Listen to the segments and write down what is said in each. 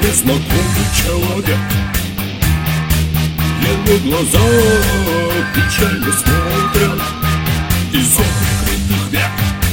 незнакомый человек. Его глаза печально смотрят из открытых век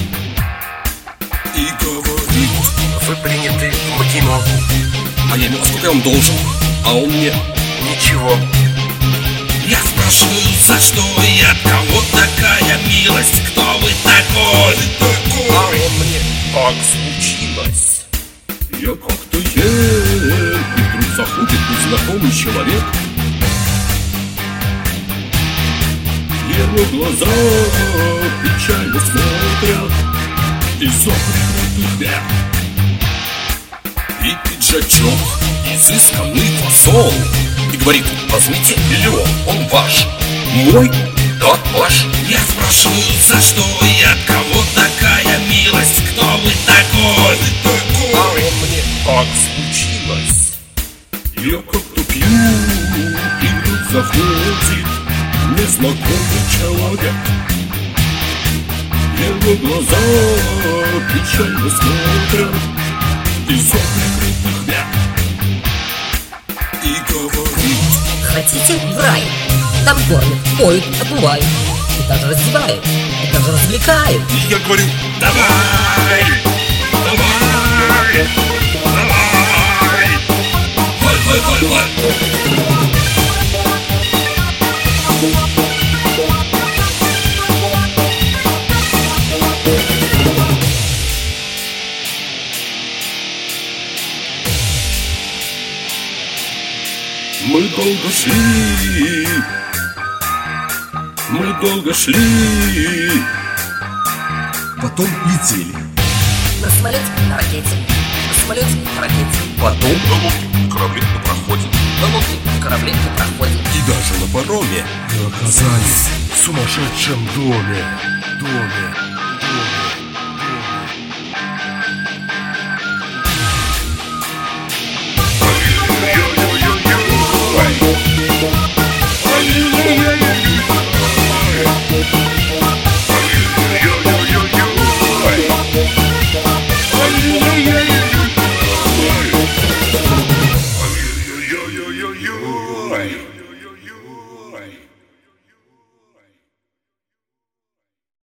и говорит: вы приняты в МГИМО. А я ему: а сколько я вам должен? А он мне: ничего. Я спрашиваю, за что и от кого такая милость? Кто вы такой? А он мне: как случилось? Я как-то ел, и вдруг заходит незнакомый человек. Его глаза печально смотрят из закрытых век. И пиджачок, изысканный фасон. И говорит: возьмите миллион, он ваш. Мой? Да, ваш. Я спрашиваю, за что и от кого такая милость? Кто вы такой? А он мне: как случилось? Я как-то пью, и вдруг заходит незнакомый человек. Его глаза печально смотрят из закрытых век и говорит: хотите в рай? Там кормят, поют, обувают, и даже раздевают, и даже развлекают. И я говорю: давай, давай, давай, вай. Мы долго шли, потом летели. На самолете, на ракете, на самолете, на ракете. Потом на лодке, на корабле, на пароходе, На лодке, на корабле, на пароходе. и даже на пароме. Мы оказались в сумасшедшем доме. Ой.